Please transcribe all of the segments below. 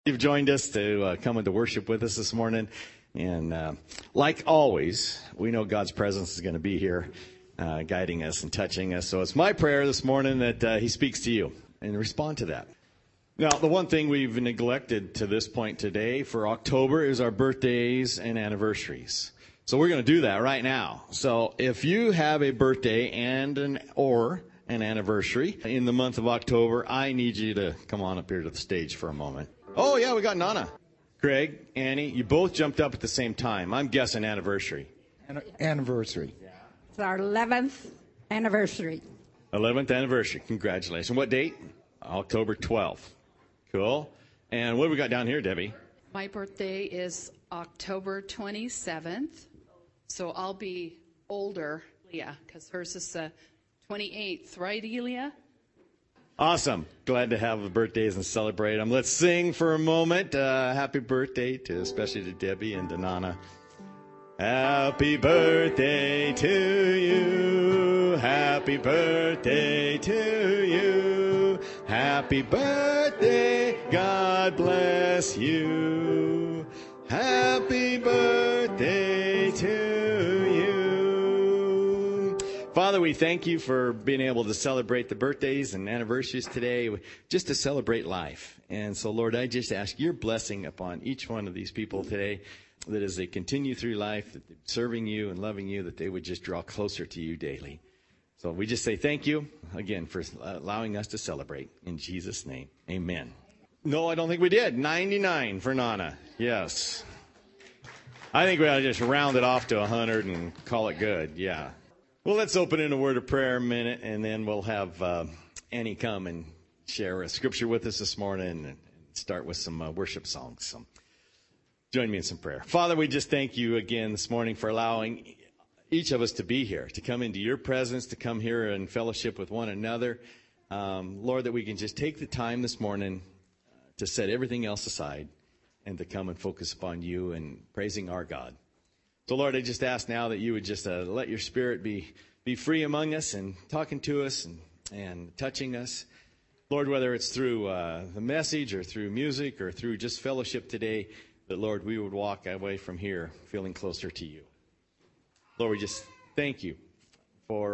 You've joined us to come into worship with us this morning. And like always, we know God's presence is going to be here, guiding us and touching us. So it's my prayer this morning that He speaks to you and respond to that. Now, the one thing we've neglected to this point today for October is our birthdays and anniversaries. So we're going to do that right now. So if you have a birthday and an anniversary in the month of October, I need you to come on up here to the stage for a moment. Oh, yeah, we got Nana. Craig, Annie, you both jumped up at the same time. I'm guessing anniversary. Anniversary. It's our 11th anniversary. 11th anniversary. Congratulations. What date? October 12th. Cool. And what do we got down here, Debbie? My birthday is October 27th, so I'll be older, Leah, because hers is the 28th, right, Elia? Awesome. Glad to have birthdays and celebrate them. Let's sing for a moment. Happy birthday especially to Debbie and to Nana. Happy birthday to you. Happy birthday to you. Happy birthday. God bless you. Happy birthday to you. Father, we thank you for being able to celebrate the birthdays and anniversaries today, just to celebrate life. And so, Lord, I just ask your blessing upon each one of these people today, that as they continue through life, that serving you and loving you, that they would just draw closer to you daily. So we just say thank you again for allowing us to celebrate. In Jesus' name, amen. No, I don't think we did. 99 for Nana. Yes. I think we ought to just round it off to 100 and call it good. Yeah. Well, let's open in a word of prayer a minute, and then we'll have Annie come and share a scripture with us this morning and start with some worship songs. So join me in some prayer. Father, we just thank you again this morning for allowing each of us to be here, to come into your presence, to come here and fellowship with one another. Lord, that we can just take the time this morning to set everything else aside and to come and focus upon you and praising our God. So, Lord, I just ask now that you would just let your Spirit be free among us and talking to us and touching us. Lord, whether it's through the message or through music or through just fellowship today, that, Lord, we would walk away from here feeling closer to you. Lord, we just thank you for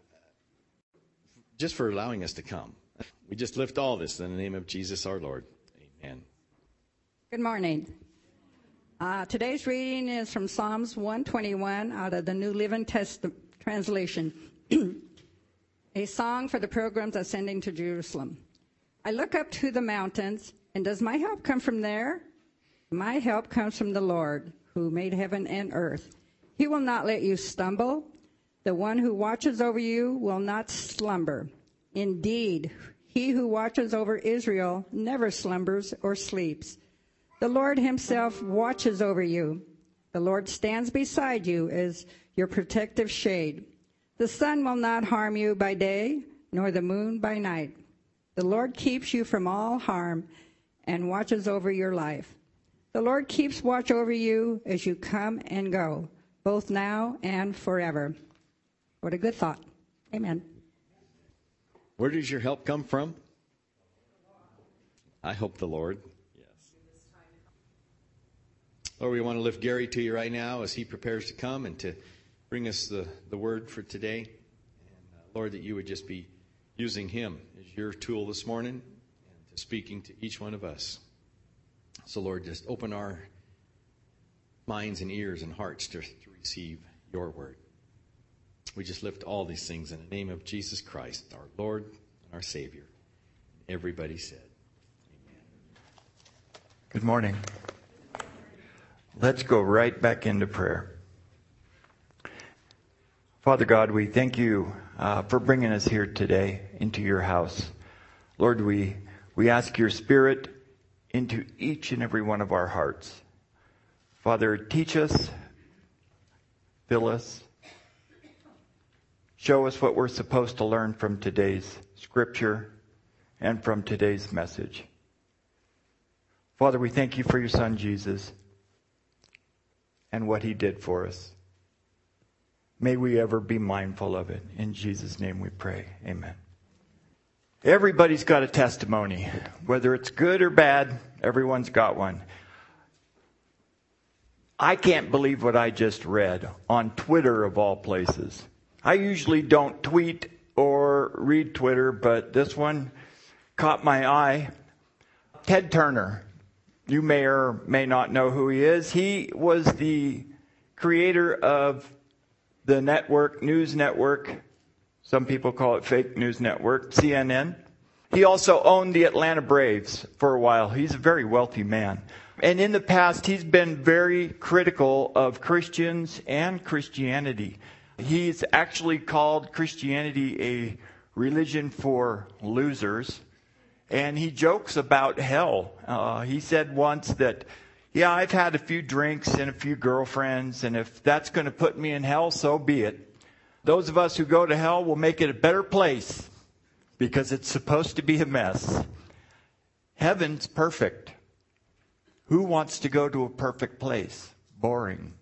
just for allowing us to come. We just lift all this in the name of Jesus our Lord. Amen. Good morning. Today's reading is from Psalms 121 out of the New Living Translation. A song for the pilgrims ascending to Jerusalem. I look up to the mountains, and does my help come from there? My help comes from the Lord, who made heaven and earth. He will not let you stumble. The one who watches over you will not slumber. Indeed, he who watches over Israel never slumbers or sleeps. The Lord himself watches over you. The Lord stands beside you as your protective shade. The sun will not harm you by day, nor the moon by night. The Lord keeps you from all harm and watches over your life. The Lord keeps watch over you as you come and go, both now and forever. What a good thought. Amen. Where does your help come from? I hope the Lord. Lord, we want to lift Gary to you right now as he prepares to come and to bring us the word for today. And Lord, that you would just be using him as your tool this morning and to speaking to each one of us. So, Lord, just open our minds and ears and hearts to receive your word. We just lift all these things in the name of Jesus Christ, our Lord and our Savior. Everybody said, amen. Good morning. Let's go right back into prayer. Father God, we thank you for bringing us here today into your house. Lord, we ask your Spirit into each and every one of our hearts. Father, teach us, fill us, show us what we're supposed to learn from today's scripture and from today's message. Father, we thank you for your Son, Jesus, and what he did for us. May we ever be mindful of it. In Jesus' name we pray. Amen. Everybody's got a testimony. Whether it's good or bad, everyone's got one. I can't believe what I just read on Twitter of all places. I usually don't tweet or read Twitter, but this one caught my eye. Ted Turner. You may or may not know who he is. He was the creator of the network, news network. Some people call it fake news network, CNN. He also owned the Atlanta Braves for a while. He's a very wealthy man. And in the past, he's been very critical of Christians and Christianity. He's actually called Christianity a religion for losers. And he jokes about hell. He said once that, yeah, I've had a few drinks and a few girlfriends, and if that's going to put me in hell, so be it. Those of us who go to hell will make it a better place because it's supposed to be a mess. Heaven's perfect. Who wants to go to a perfect place? Boring.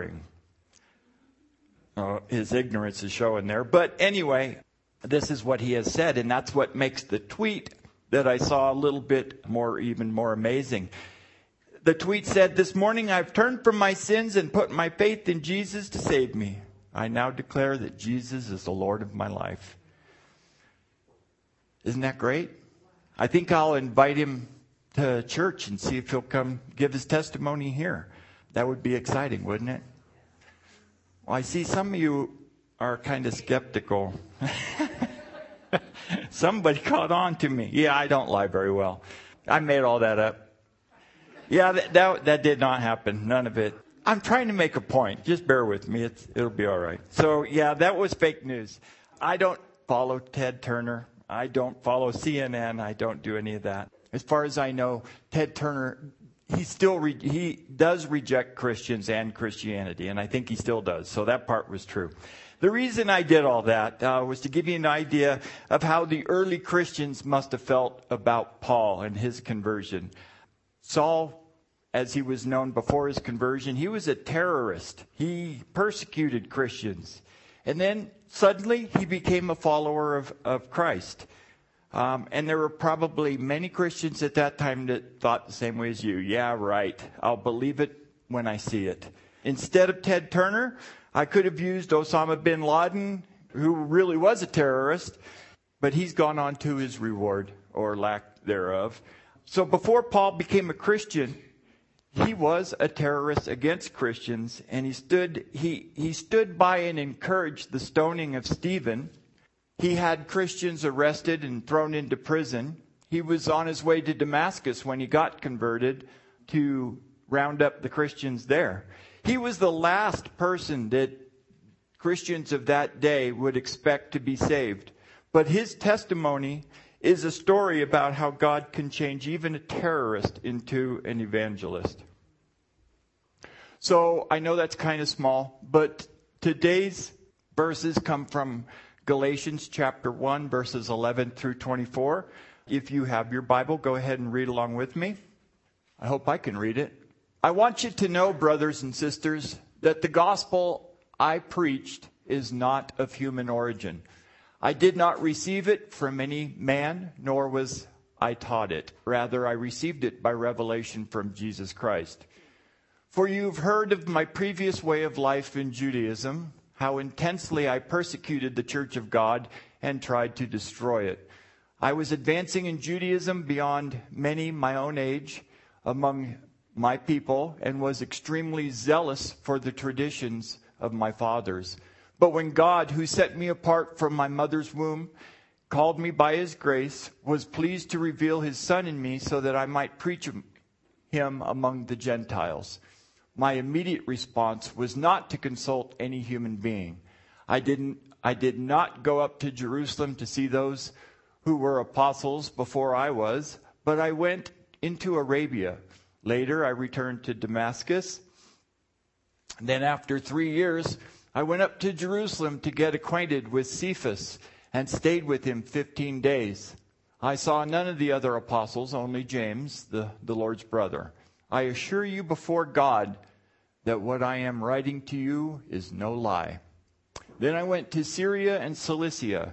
His ignorance is showing there. But anyway, this is what he has said, and that's what makes the tweet that I saw a little bit even more amazing. The tweet said, "This morning I've turned from my sins and put my faith in Jesus to save me. I now declare that Jesus is the Lord of my life." Isn't that great? I think I'll invite him to church and see if he'll come give his testimony here. That would be exciting, wouldn't it? Well, I see some of you are kind of skeptical. Somebody caught on to me. Yeah, I don't lie very well. I made all that up. Yeah, that did not happen. None of it. I'm trying to make a point. Just bear with me. It'll be all right. So, yeah, that was fake news. I don't follow Ted Turner. I don't follow CNN. I don't do any of that. As far as I know, Ted Turner, he does reject Christians and Christianity, and I think he still does. So that part was true. The reason I did all that was to give you an idea of how the early Christians must have felt about Paul and his conversion. Saul, as he was known before his conversion, he was a terrorist. He persecuted Christians. And then suddenly he became a follower of Christ. And there were probably many Christians at that time that thought the same way as you. Yeah, right. I'll believe it when I see it. Instead of Ted Turner, I could have used Osama bin Laden, who really was a terrorist, but he's gone on to his reward, or lack thereof. So before Paul became a Christian, he was a terrorist against Christians, and he stood by and encouraged the stoning of Stephen. He had Christians arrested and thrown into prison. He was on his way to Damascus when he got converted to round up the Christians there. He was the last person that Christians of that day would expect to be saved. But his testimony is a story about how God can change even a terrorist into an evangelist. So I know that's kind of small, but today's verses come from Galatians chapter 1, verses 11 through 24. If you have your Bible, go ahead and read along with me. I hope I can read it. I want you to know, brothers and sisters, that the gospel I preached is not of human origin. I did not receive it from any man, nor was I taught it. Rather, I received it by revelation from Jesus Christ. For you've heard of my previous way of life in Judaism, how intensely I persecuted the church of God and tried to destroy it. I was advancing in Judaism beyond many my own age among my people and was extremely zealous for the traditions of my fathers. But when God, who set me apart from my mother's womb, called me by his grace, was pleased to reveal his Son in me so that I might preach him among the Gentiles. My immediate response was not to consult any human being. I did not go up to Jerusalem to see those who were apostles before I was, but I went into Arabia. Later, I returned to Damascus. Then after 3 years, I went up to Jerusalem to get acquainted with Cephas and stayed with him 15 days. I saw none of the other apostles, only James, the Lord's brother. I assure you before God that what I am writing to you is no lie. Then I went to Syria and Cilicia.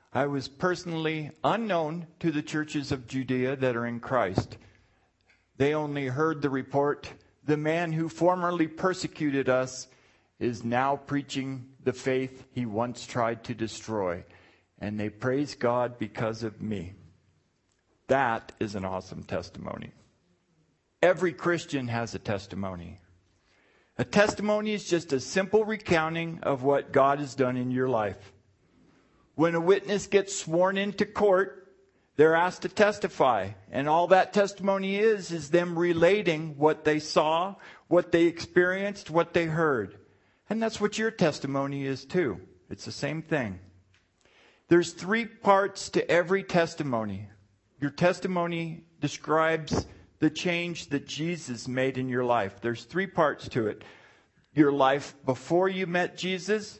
I was personally unknown to the churches of Judea that are in Christ. They only heard the report, the man who formerly persecuted us is now preaching the faith he once tried to destroy. And they praise God because of me. That is an awesome testimony. Every Christian has a testimony. A testimony is just a simple recounting of what God has done in your life. When a witness gets sworn into court, they're asked to testify. And all that testimony is them relating what they saw, what they experienced, what they heard. And that's what your testimony is too. It's the same thing. There's 3 parts to every testimony. Your testimony describes the change that Jesus made in your life. There's 3 parts to it. Your life before you met Jesus,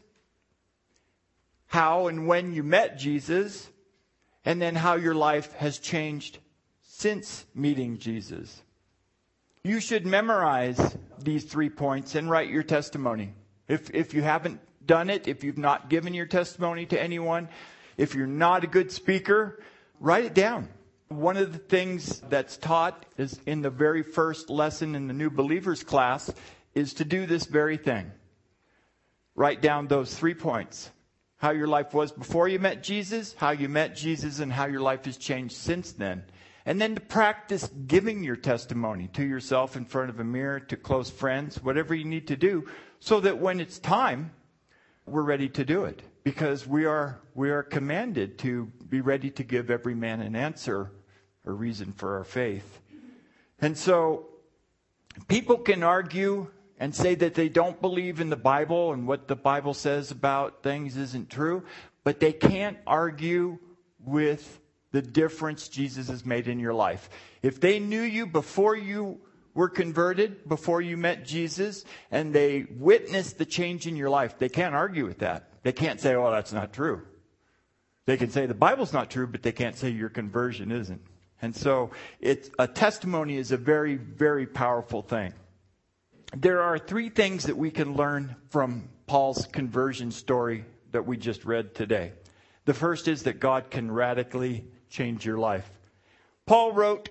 how and when you met Jesus, and then how your life has changed since meeting Jesus. You should memorize these 3 points and write your testimony. If you haven't done it, if you've not given your testimony to anyone, if you're not a good speaker, write it down. One of the things that's taught is in the very first lesson in the New Believers class is to do this very thing. Write down those 3 points. How your life was before you met Jesus, how you met Jesus, and how your life has changed since then. And then to practice giving your testimony to yourself in front of a mirror, to close friends, whatever you need to do, so that when it's time, we're ready to do it. Because we are commanded to be ready to give every man an answer, a reason for our faith. And so people can argue and say that they don't believe in the Bible and what the Bible says about things isn't true, but they can't argue with the difference Jesus has made in your life. If they knew you before you were converted, before you met Jesus, and they witnessed the change in your life, they can't argue with that. They can't say, oh, that's not true. They can say the Bible's not true, but they can't say your conversion isn't. And so a testimony is a very, very powerful thing. There are 3 things that we can learn from Paul's conversion story that we just read today. The first is that God can radically change your life. Paul wrote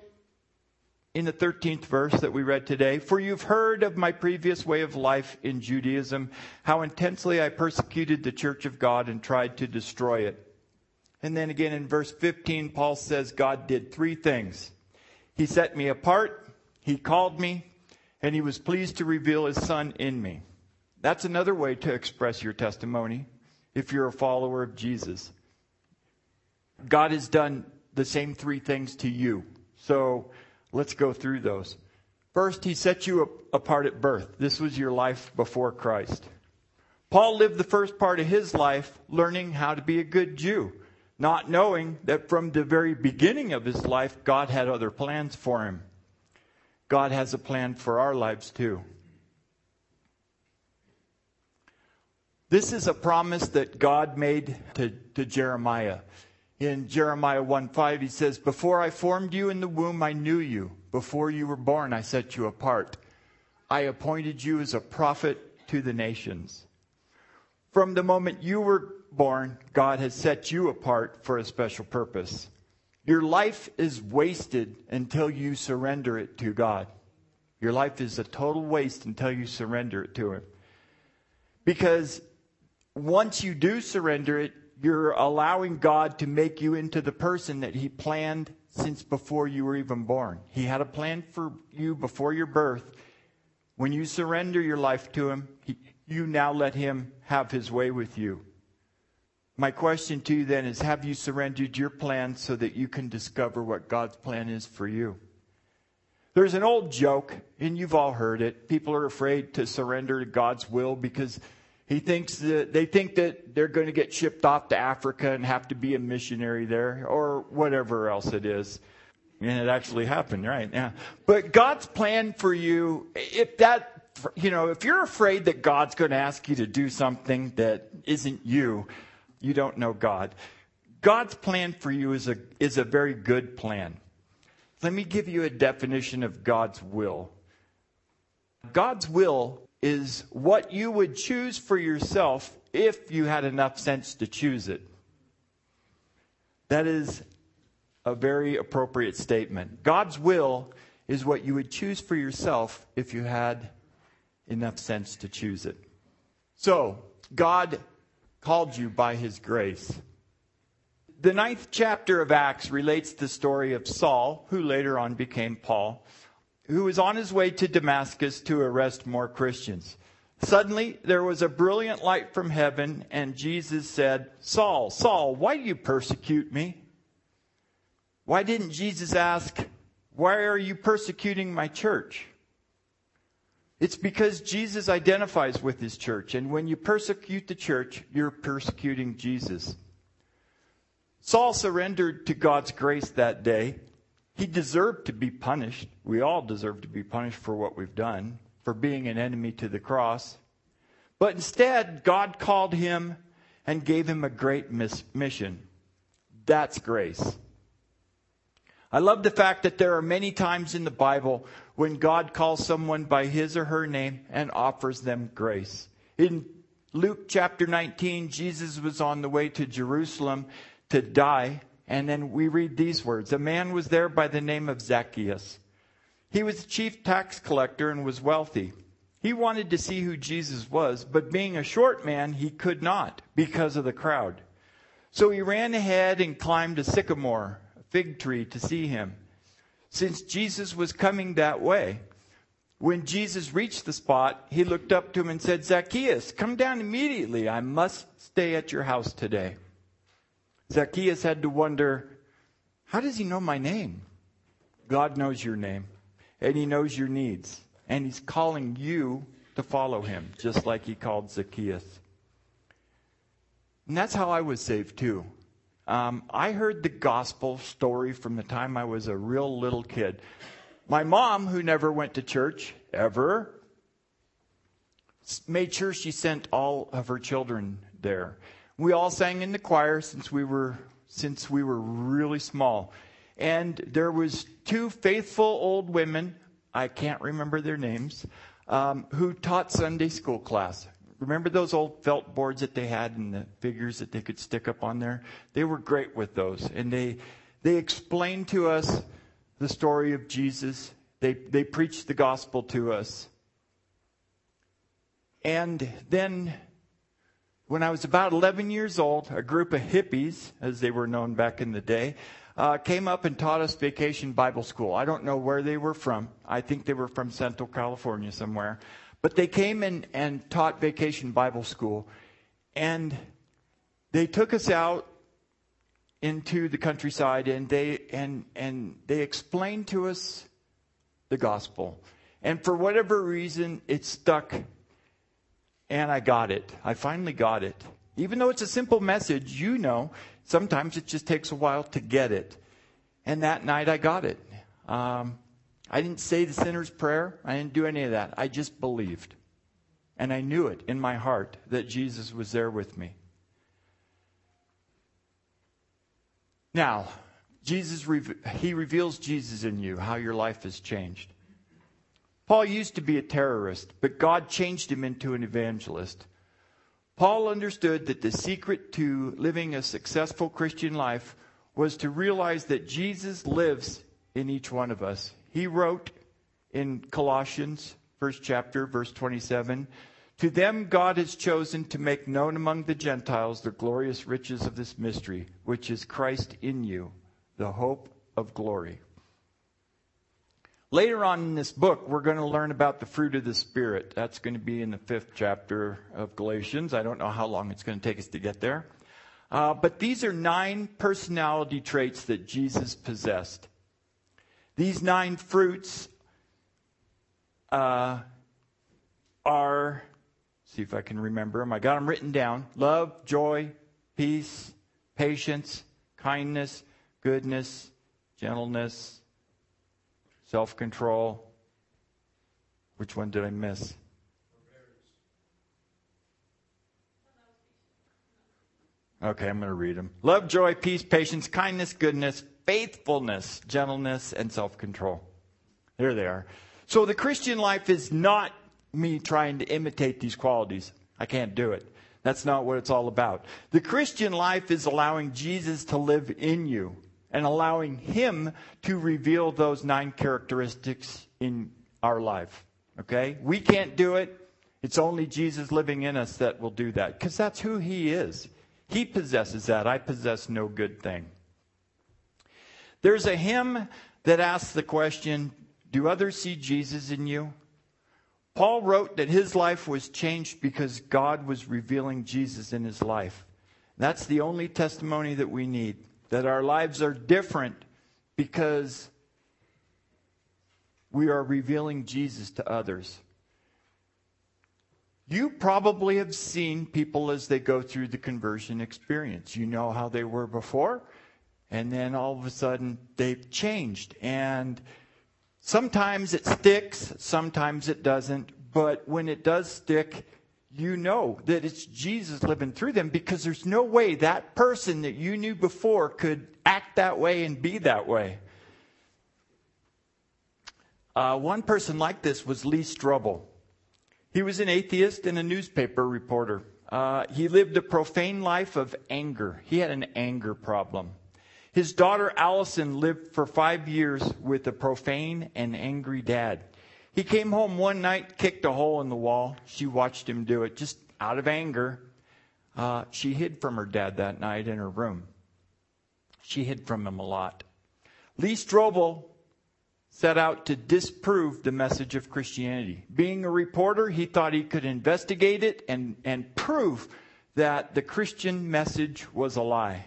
in the 13th verse that we read today, "For you've heard of my previous way of life in Judaism, how intensely I persecuted the church of God and tried to destroy it." And then again in verse 15, Paul says God did 3 things. He set me apart, he called me, and he was pleased to reveal his Son in me. That's another way to express your testimony if you're a follower of Jesus. God has done the same 3 things to you. So let's go through those. First, he set you apart at birth. This was your life before Christ. Paul lived the first part of his life learning how to be a good Jew, not knowing that from the very beginning of his life, God had other plans for him. God has a plan for our lives too. This is a promise that God made to Jeremiah. In Jeremiah 1:5, he says, "Before I formed you in the womb, I knew you. Before you were born, I set you apart. I appointed you as a prophet to the nations." From the moment you were born, God has set you apart for a special purpose. Your life is wasted until you surrender it to God. Your life is a total waste until you surrender it to Him. Because once you do surrender it, you're allowing God to make you into the person that He planned since before you were even born. He had a plan for you before your birth. When you surrender your life to Him, you now let Him have His way with you. My question to you then is, have you surrendered your plan so that you can discover what God's plan is for you? There's an old joke, and you've all heard it. People are afraid to surrender to God's will because they think that they're going to get shipped off to Africa and have to be a missionary there or whatever else it is. And it actually happened, right? Yeah. But God's plan for you, if you're afraid that God's going to ask you to do something that isn't you, you don't know God. God's plan for you is a very good plan. Let me give you a definition of God's will. God's will is what you would choose for yourself if you had enough sense to choose it. That is a very appropriate statement. God's will is what you would choose for yourself if you had enough sense to choose it. So, God called you by His grace. The 9th chapter of Acts relates the story of Saul, who later on became Paul, who was on his way to Damascus to arrest more Christians. Suddenly, there was a brilliant light from heaven, and Jesus said, "Saul, Saul, why do you persecute me?" Why didn't Jesus ask, "Why are you persecuting my church?" It's because Jesus identifies with His church, and when you persecute the church, you're persecuting Jesus. Saul surrendered to God's grace that day. He deserved to be punished. We all deserve to be punished for what we've done, for being an enemy to the cross. But instead, God called him and gave him a great mission. That's grace. I love the fact that there are many times in the Bible when God calls someone by his or her name and offers them grace. In Luke chapter 19, Jesus was on the way to Jerusalem to die. And then we read these words. A man was there by the name of Zacchaeus. He was the chief tax collector and was wealthy. He wanted to see who Jesus was, but being a short man, he could not because of the crowd. So he ran ahead and climbed a sycamore, a fig tree, to see him, since Jesus was coming that way. When Jesus reached the spot, he looked up to him and said, "Zacchaeus, come down immediately. I must stay at your house today." Zacchaeus had to wonder, how does he know my name? God knows your name, and He knows your needs, and He's calling you to follow Him, just like He called Zacchaeus. And that's how I was saved too. I heard the gospel story from the time I was a real little kid. My mom, who never went to church, ever, made sure she sent all of her children there. We all sang in the choir since we were really small. And there was 2 faithful old women, I can't remember their names, who taught Sunday school class. Remember those old felt boards that they had and the figures that they could stick up on there? They were great with those. And they explained to us the story of Jesus. They preached the gospel to us. And then, when I was about 11 years old, a group of hippies, as they were known back in the day, came up and taught us Vacation Bible School. I don't know where they were from. I think they were from Central California somewhere. But they came and taught Vacation Bible School. And they took us out into the countryside, and they explained to us the gospel. And for whatever reason, it stuck. And I got it. I finally got it. Even though it's a simple message, sometimes it just takes a while to get it. And that night I got it. I didn't say the sinner's prayer. I didn't do any of that. I just believed. And I knew it in my heart that Jesus was there with me. Now, He reveals Jesus in you, how your life has changed. Paul used to be a terrorist, but God changed him into an evangelist. Paul understood that the secret to living a successful Christian life was to realize that Jesus lives in each one of us. He wrote in Colossians, 1st chapter, verse 27, "To them God has chosen to make known among the Gentiles the glorious riches of this mystery, which is Christ in you, the hope of glory." Later on in this book, we're going to learn about the fruit of the Spirit. That's going to be in the 5th chapter of Galatians. I don't know how long it's going to take us to get there. But these are 9 personality traits that Jesus possessed. These 9 fruits are, see if I can remember them. I got them written down. Love, joy, peace, patience, kindness, goodness, gentleness, self-control. Which one did I miss? Okay, I'm going to read them. Love, joy, peace, patience, kindness, goodness, faithfulness, gentleness, and self-control. There they are. So the Christian life is not me trying to imitate these qualities. I can't do it. That's not what it's all about. The Christian life is allowing Jesus to live in you and allowing Him to reveal those 9 characteristics in our life. Okay? We can't do it. It's only Jesus living in us that will do that, because that's who He is. He possesses that. I possess no good thing. There's a hymn that asks the question, do others see Jesus in you? Paul wrote that his life was changed because God was revealing Jesus in his life. That's the only testimony that we need, that our lives are different because we are revealing Jesus to others. You probably have seen people as they go through the conversion experience. You know how they were before, and then all of a sudden they've changed. And sometimes it sticks, sometimes it doesn't. But when it does stick, you know that it's Jesus living through them, because there's no way that person that you knew before could act that way and be that way. One person like this was Lee Strobel. He was an atheist and a newspaper reporter. He lived a profane life of anger. He had an anger problem. His daughter Allison lived for 5 years with a profane and angry dad. He came home one night, kicked a hole in the wall. She watched him do it just out of anger. She hid from her dad that night in her room. She hid from him a lot. Lee Strobel set out to disprove the message of Christianity. Being a reporter, he thought he could investigate it and prove that the Christian message was a lie.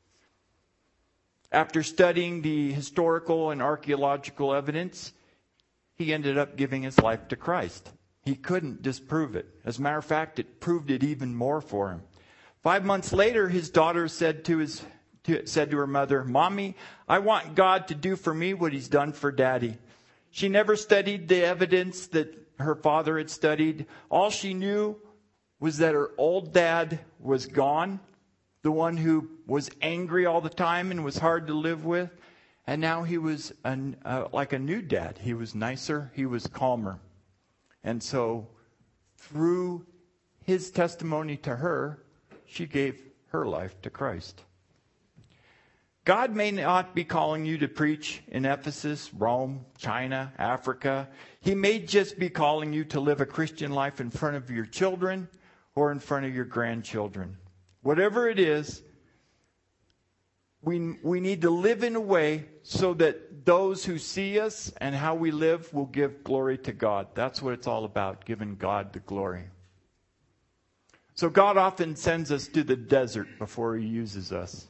After studying the historical and archaeological evidence, he ended up giving his life to Christ. He couldn't disprove it. As a matter of fact, it proved it even more for him. 5 months later, his daughter said to her mother, "Mommy, I want God to do for me what He's done for Daddy." She never studied the evidence that her father had studied. All she knew was that her old dad was gone, the one who was angry all the time and was hard to live with. And now he was like a new dad. He was nicer. He was calmer. And so through his testimony to her, she gave her life to Christ. God may not be calling you to preach in Ephesus, Rome, China, Africa. He may just be calling you to live a Christian life in front of your children or in front of your grandchildren. Whatever it is, we need to live in a way so that those who see us and how we live will give glory to God. That's what it's all about, giving God the glory. So God often sends us to the desert before He uses us.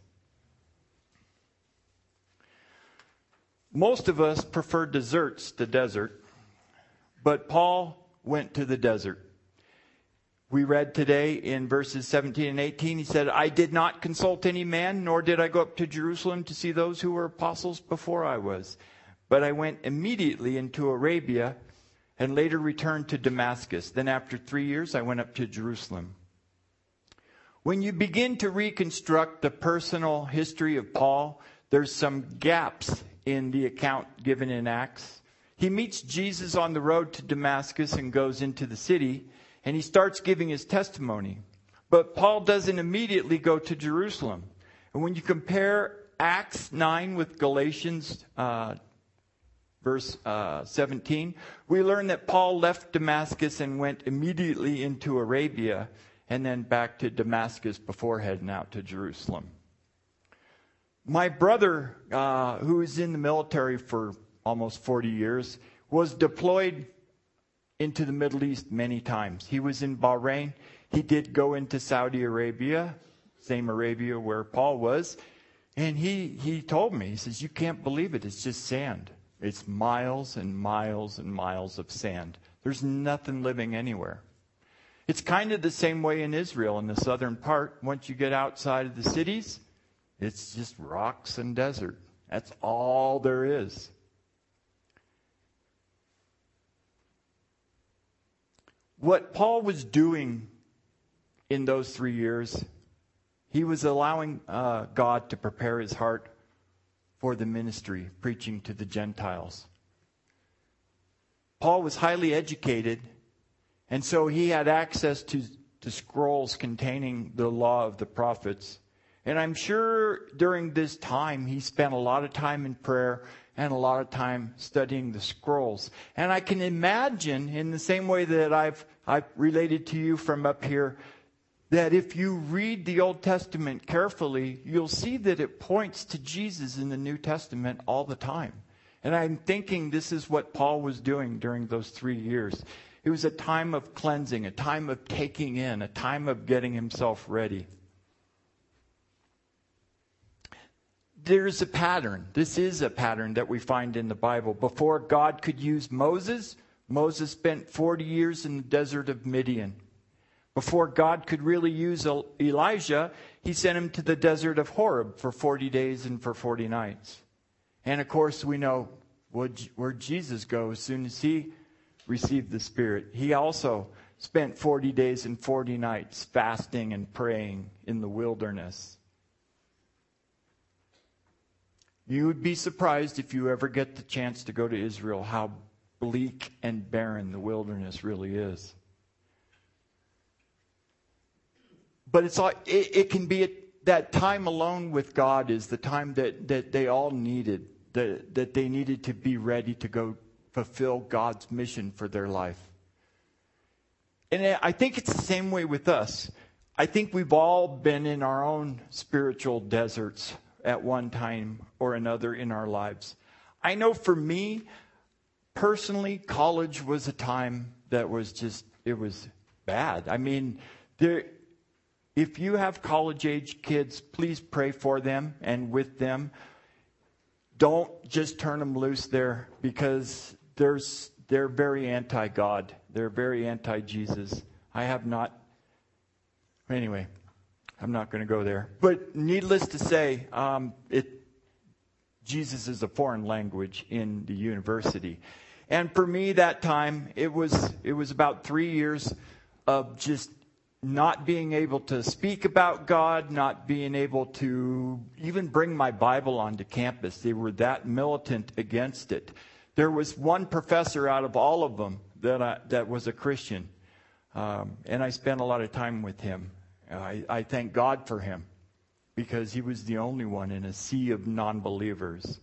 Most of us prefer deserts to desert, but Paul went to the desert. We read today in verses 17 and 18, he said, "I did not consult any man, nor did I go up to Jerusalem to see those who were apostles before I was. But I went immediately into Arabia and later returned to Damascus. Then after 3 years, I went up to Jerusalem." When you begin to reconstruct the personal history of Paul, there's some gaps in the account given in Acts. He meets Jesus on the road to Damascus and goes into the city, and he starts giving his testimony. But Paul doesn't immediately go to Jerusalem. And when you compare Acts 9 with Galatians verse 17, we learn that Paul left Damascus and went immediately into Arabia and then back to Damascus before heading out to Jerusalem. My brother, who was in the military for almost 40 years, was deployed into the Middle East many times. He was in Bahrain. He did go into Saudi Arabia, same Arabia where Paul was. And he told me, he says, "You can't believe it. It's just sand. It's miles and miles and miles of sand. There's nothing living anywhere." It's kind of the same way in Israel, in the southern part. Once you get outside of the cities, it's just rocks and desert. That's all there is. What Paul was doing in those 3 years, he was allowing God to prepare his heart for the ministry, preaching to the Gentiles. Paul was highly educated, and so he had access the scrolls containing the law of the prophets. And I'm sure during this time he spent a lot of time in prayer and a lot of time studying the scrolls. And I can imagine, in the same way that I've related to you from up here, that if you read the Old Testament carefully, you'll see that it points to Jesus in the New Testament all the time. And I'm thinking this is what Paul was doing during those 3 years. It was a time of cleansing, a time of taking in, a time of getting himself ready. There's a pattern. This is a pattern that we find in the Bible. Before God could use Moses, Moses spent 40 years in the desert of Midian. Before God could really use Elijah, he sent him to the desert of Horeb for 40 days and for 40 nights. And of course, we know where Jesus goes as soon as he received the Spirit. He also spent 40 days and 40 nights fasting and praying in the wilderness. You would be surprised if you ever get the chance to go to Israel how bleak and barren the wilderness really is. But it can be that time alone with God is the time that they all needed, that they needed to be ready to go fulfill God's mission for their life. And I think it's the same way with us. I think we've all been in our own spiritual deserts at one time or another in our lives. I know for me, personally, college was a time that was it was bad. I mean, if you have college-age kids, please pray for them and with them. Don't just turn them loose there, because they're very anti-God. They're very anti-Jesus. Anyway, I'm not going to go there. But needless to say, Jesus is a foreign language in the university. And for me, that time, it was about 3 years of just not being able to speak about God, not being able to even bring my Bible onto campus. They were that militant against it. There was one professor out of all of them that was a Christian, and I spent a lot of time with him. I thank God for him, because he was the only one in a sea of non-believers.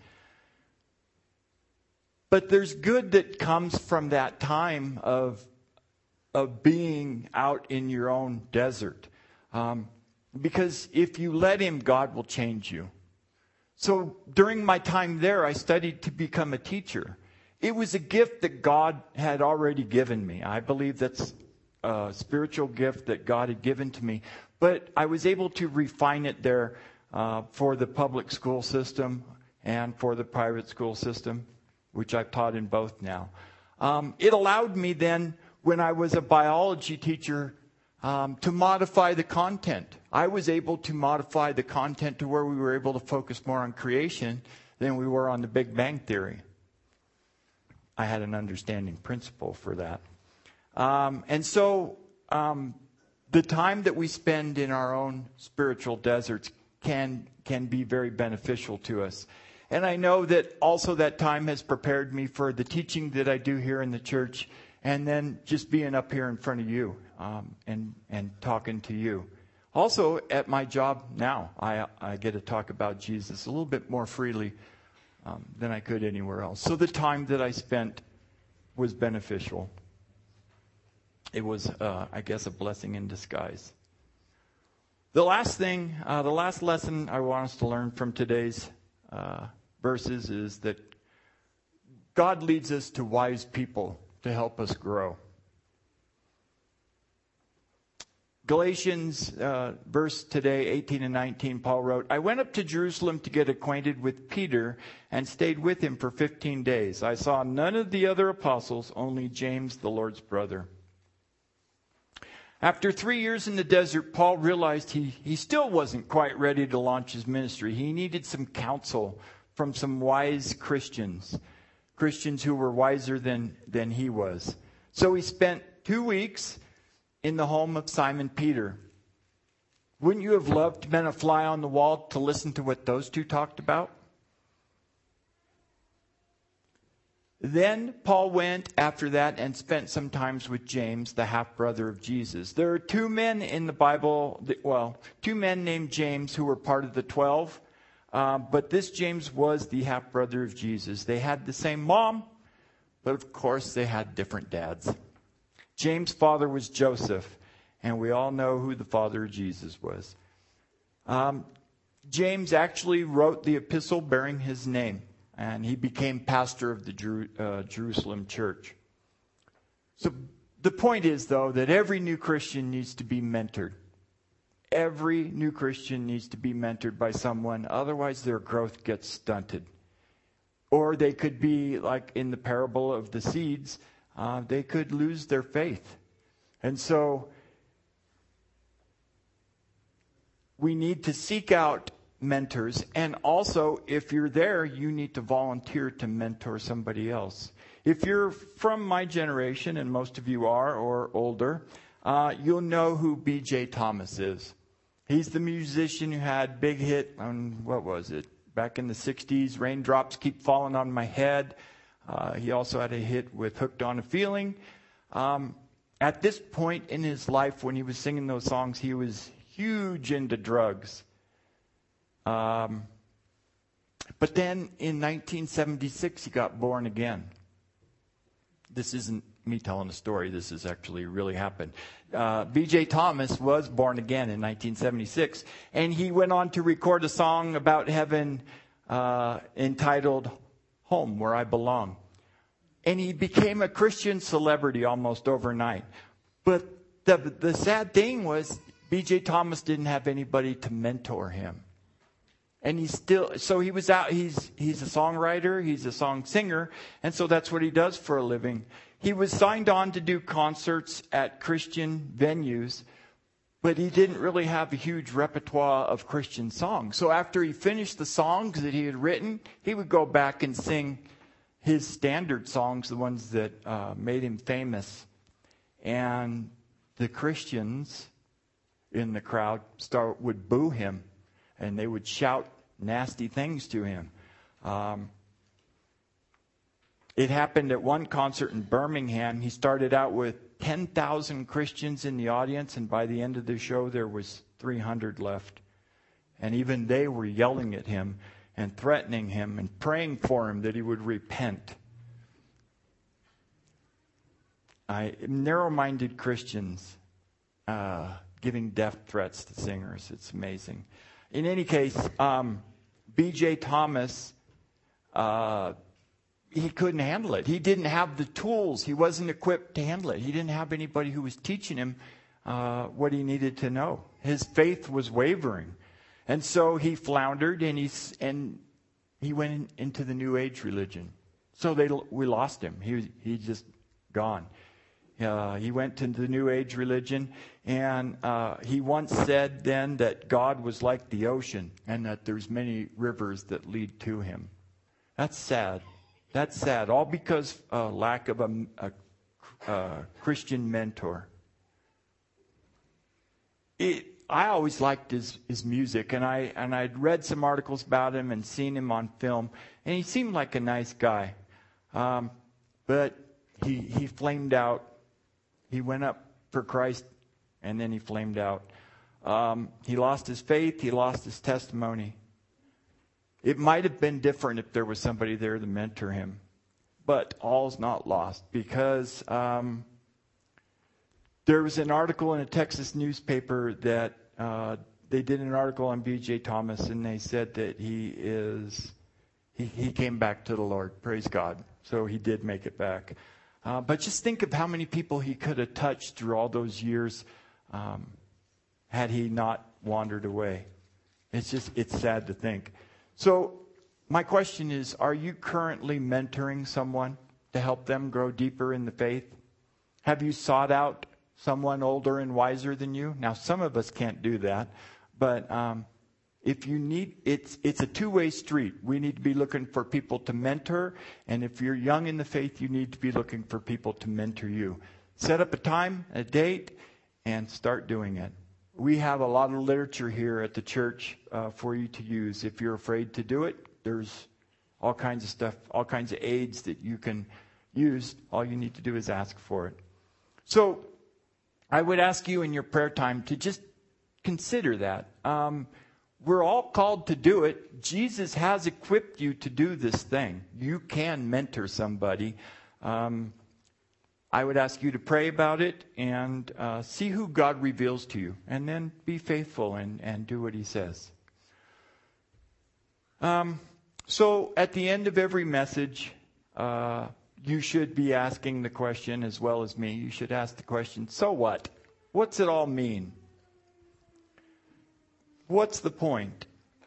But there's good that comes from that time of being out in your own desert. Because if you let him, God will change you. So during my time there, I studied to become a teacher. It was a gift that God had already given me. I believe that's a spiritual gift that God had given to me. But I was able to refine it there for the public school system and for the private school system, which I've taught in both now. It allowed me then, when I was a biology teacher, to modify the content. I was able to modify the content to where we were able to focus more on creation than we were on the Big Bang Theory. I had an understanding principle for that. And so the time that we spend in our own spiritual deserts can be very beneficial to us. And I know that also that time has prepared me for the teaching that I do here in the church, and then just being up here in front of you and talking to you. Also, at my job now, I get to talk about Jesus a little bit more freely than I could anywhere else. So the time that I spent was beneficial. It was, I guess, a blessing in disguise. The last lesson I want us to learn from today's verses is that God leads us to wise people to help us grow. Galatians verse today, 18 and 19, Paul wrote, I went up to Jerusalem to get acquainted with Peter and stayed with him for 15 days. I saw none of the other apostles, only James, the Lord's brother. After 3 years in the desert, Paul realized he still wasn't quite ready to launch his ministry. He needed some counsel from some wise Christians who were wiser than he was. So he spent 2 weeks in the home of Simon Peter. Wouldn't you have loved to have been a fly on the wall to listen to what those two talked about? Then Paul went after that and spent some time with James, the half-brother of Jesus. There are two men in the Bible, two men named James who were part of the 12. But this James was the half-brother of Jesus. They had the same mom, but of course they had different dads. James' father was Joseph, and we all know who the father of Jesus was. James actually wrote the epistle bearing his name, and he became pastor of the Jerusalem church. So the point is, though, that every new Christian needs to be mentored. Every new Christian needs to be mentored by someone, otherwise their growth gets stunted. Or they could be, like in the parable of the seeds, they could lose their faith. And so we need to seek out mentors, and also if you're there, you need to volunteer to mentor somebody else. If you're from my generation, and most of you are, or older, you'll know who B.J. Thomas is. He's the musician who had big hit on, what was it, back in the 60s, Raindrops Keep Falling on My Head. He also had a hit with Hooked on a Feeling. At this point in his life, when he was singing those songs, he was huge into drugs. But then in 1976, he got born again. This isn't me telling a story. This has actually really happened. B.J. Thomas was born again in 1976, and he went on to record a song about heaven entitled Home, Where I Belong. And he became a Christian celebrity almost overnight. But the sad thing was B.J. Thomas didn't have anybody to mentor him. And he was out, he's a songwriter, he's a song singer, and so that's what he does for a living. He was signed on to do concerts at Christian venues, but he didn't really have a huge repertoire of Christian songs. So after he finished the songs that he had written, he would go back and sing his standard songs, the ones that made him famous. And the Christians in the crowd would boo him. And they would shout nasty things to him. It happened at one concert in Birmingham. He started out with 10,000 Christians in the audience, and by the end of the show, there was 300 left. And even they were yelling at him and threatening him and praying for him that he would repent. Narrow-minded Christians giving death threats to singers. It's amazing. In any case, B.J. Thomas, he couldn't handle it. He didn't have the tools. He wasn't equipped to handle it. He didn't have anybody who was teaching him what he needed to know. His faith was wavering. And so he floundered, and he went into the New Age religion. So we lost him. He just gone. He went to the New Age religion, and he once said then that God was like the ocean and that there's many rivers that lead to him. That's sad. That's sad. All because of lack of a Christian mentor. I always liked his music, and I'd read some articles about him and seen him on film, and he seemed like a nice guy. But he flamed out. He went up for Christ, and then he flamed out. He lost his faith. He lost his testimony. It might have been different if there was somebody there to mentor him. But all's not lost, because there was an article in a Texas newspaper that they did an article on B.J. Thomas, and they said that he came back to the Lord. Praise God. So he did make it back. But just think of how many people he could have touched through all those years had he not wandered away. It's sad to think. So my question is, are you currently mentoring someone to help them grow deeper in the faith? Have you sought out someone older and wiser than you? Now, some of us can't do that, but if you need, it's a two-way street. We need to be looking for people to mentor, and if you're young in the faith, you need to be looking for people to mentor you. Set up a time, a date, and start doing it. We have a lot of literature here at the church for you to use. If you're afraid to do it, there's all kinds of stuff, all kinds of aids that you can use. All you need to do is ask for it. So I would ask you in your prayer time to just consider that. We're all called to do it. Jesus has equipped you to do this thing. You can mentor somebody. I would ask you to pray about it and see who God reveals to you. And then be faithful and do what he says. So at the end of every message, you should be asking the question, as well as me. You should ask the question, so what? What's it all mean? What's the point?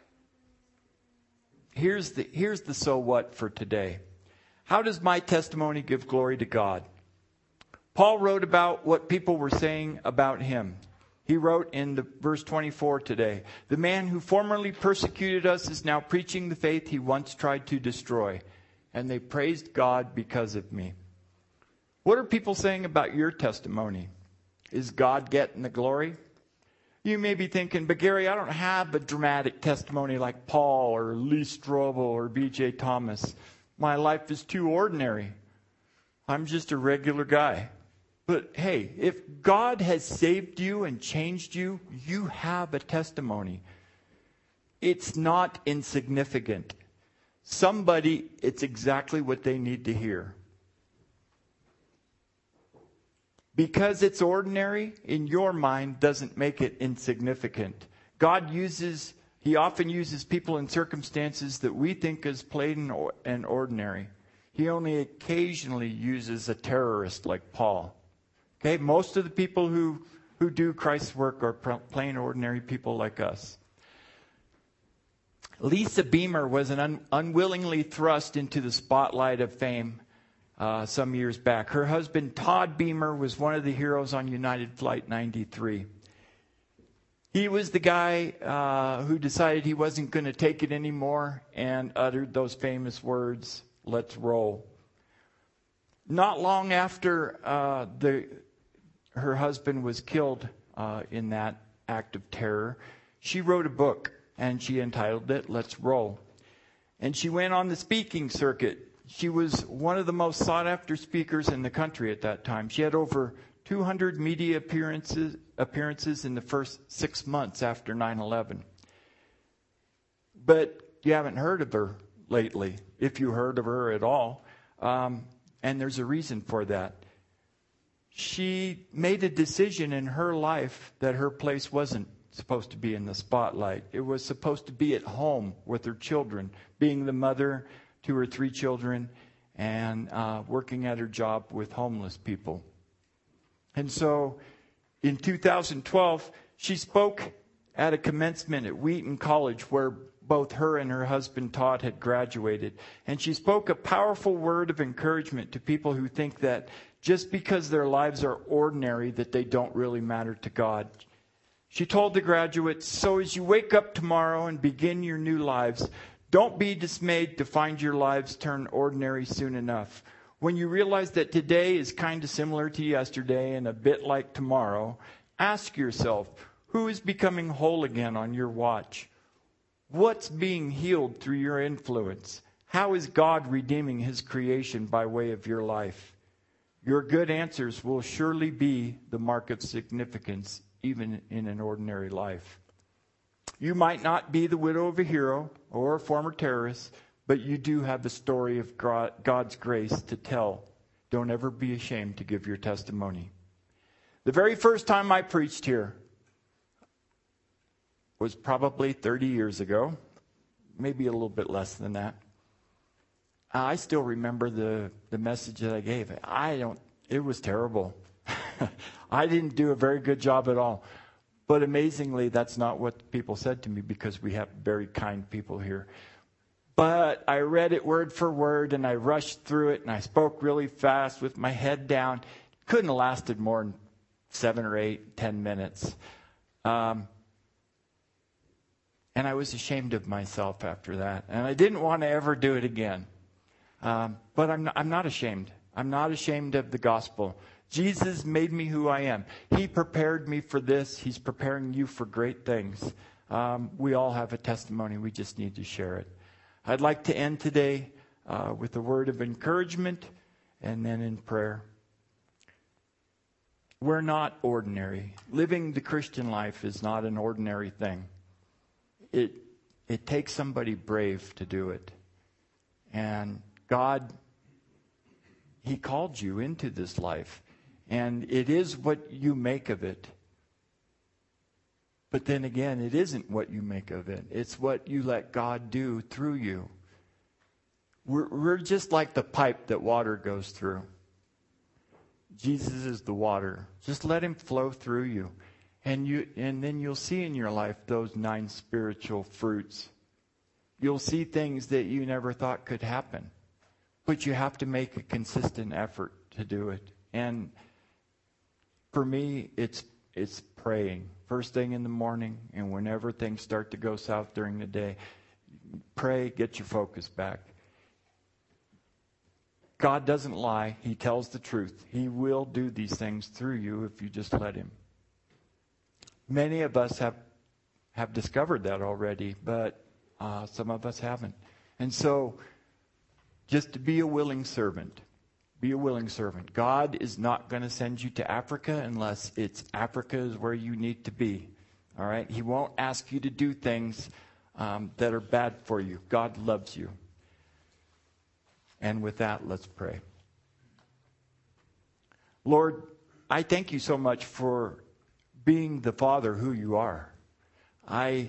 Here's the so what for today. How does my testimony give glory to God? Paul wrote about what people were saying about him. He wrote in verse 24 today, the man who formerly persecuted us is now preaching the faith he once tried to destroy, and they praised God because of me. What are people saying about your testimony? Is God getting the glory? You may be thinking, but Gary, I don't have a dramatic testimony like Paul or Lee Strobel or B.J. Thomas. My life is too ordinary. I'm just a regular guy. But hey, if God has saved you and changed you, you have a testimony. It's not insignificant. Somebody, it's exactly what they need to hear. Because it's ordinary in your mind doesn't make it insignificant. God he often uses people in circumstances that we think is plain and ordinary. He only occasionally uses a terrorist like Paul. Okay, most of the people who do Christ's work are plain ordinary people like us. Lisa Beamer was unwillingly thrust into the spotlight of fame some years back. Her husband, Todd Beamer, was one of the heroes on United Flight 93. He was the guy who decided he wasn't going to take it anymore and uttered those famous words, "Let's roll." Not long after her husband was killed in that act of terror, she wrote a book, and she entitled it, "Let's Roll." And she went on the speaking circuit. She was one of the most sought-after speakers in the country at that time. She had over 200 media appearances in the first 6 months after 9/11. But you haven't heard of her lately, if you heard of her at all. And there's a reason for that. She made a decision in her life that her place wasn't supposed to be in the spotlight. It was supposed to be at home with her children, being the mother to her 3 children and working at her job with homeless people. And so in 2012, she spoke at a commencement at Wheaton College where both her and her husband Todd had graduated. And she spoke a powerful word of encouragement to people who think that just because their lives are ordinary, that they don't really matter to God. She told the graduates, so as you wake up tomorrow and begin your new lives, don't be dismayed to find your lives turn ordinary soon enough. When you realize that today is kind of similar to yesterday and a bit like tomorrow, ask yourself, who is becoming whole again on your watch? What's being healed through your influence? How is God redeeming his creation by way of your life? Your good answers will surely be the mark of significance, even in an ordinary life. You might not be the widow of a hero or a former terrorist, but you do have a story of God's grace to tell. Don't ever be ashamed to give your testimony. The very first time I preached here was probably 30 years ago, maybe a little bit less than that. I still remember the message that I gave. It was terrible. I didn't do a very good job at all. But amazingly, that's not what people said to me because we have very kind people here. But I read it word for word and I rushed through it and I spoke really fast with my head down. Couldn't have lasted more than 7 or 8, 10 minutes. And I was ashamed of myself after that. And I didn't want to ever do it again. But I'm not ashamed. I'm not ashamed of the gospel. Jesus made me who I am. He prepared me for this. He's preparing you for great things. We all have a testimony. We just need to share it. I'd like to end today with a word of encouragement and then in prayer. We're not ordinary. Living the Christian life is not an ordinary thing. It takes somebody brave to do it. And God, He called you into this life. And it is what you make of it. But then again, it isn't what you make of it. It's what you let God do through you. We're just like the pipe that water goes through. Jesus is the water. Just let Him flow through you. And then you'll see in your life those 9 spiritual fruits. You'll see things that you never thought could happen. But you have to make a consistent effort to do it. And for me, it's praying. First thing in the morning, and whenever things start to go south during the day, pray, get your focus back. God doesn't lie. He tells the truth. He will do these things through you if you just let Him. Many of us have discovered that already, but some of us haven't. And so, just to be a willing servant. Be a willing servant. God is not going to send you to Africa unless Africa is where you need to be. All right? He won't ask you to do things that are bad for you. God loves you. And with that, let's pray. Lord, I thank you so much for being the Father who you are. I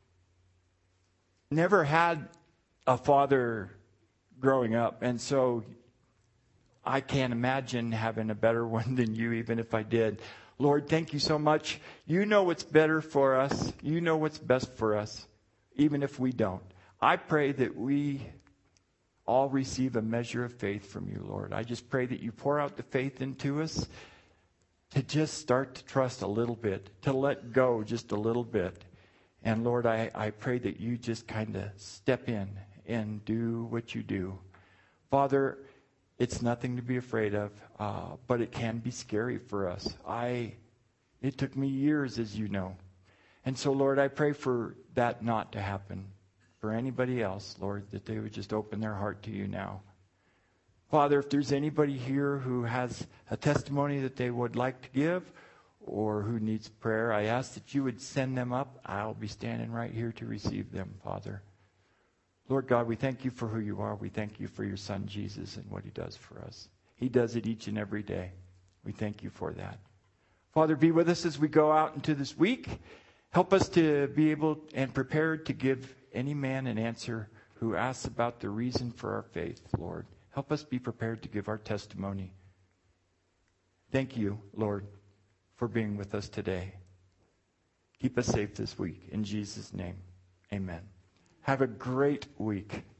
never had a father growing up, and so I can't imagine having a better one than you, even if I did. Lord, thank you so much. You know what's better for us. You know what's best for us, even if we don't. I pray that we all receive a measure of faith from you, Lord. I just pray that you pour out the faith into us to just start to trust a little bit, to let go just a little bit. And Lord, I pray that you just kind of step in and do what you do. Father, it's nothing to be afraid of, but it can be scary for us. It took me years, as you know. And so, Lord, I pray for that not to happen for anybody else, Lord, that they would just open their heart to you now. Father, if there's anybody here who has a testimony that they would like to give or who needs prayer, I ask that you would send them up. I'll be standing right here to receive them, Father. Lord God, we thank you for who you are. We thank you for your Son, Jesus, and what he does for us. He does it each and every day. We thank you for that. Father, be with us as we go out into this week. Help us to be able and prepared to give any man an answer who asks about the reason for our faith, Lord. Help us be prepared to give our testimony. Thank you, Lord, for being with us today. Keep us safe this week. In Jesus' name, amen. Have a great week.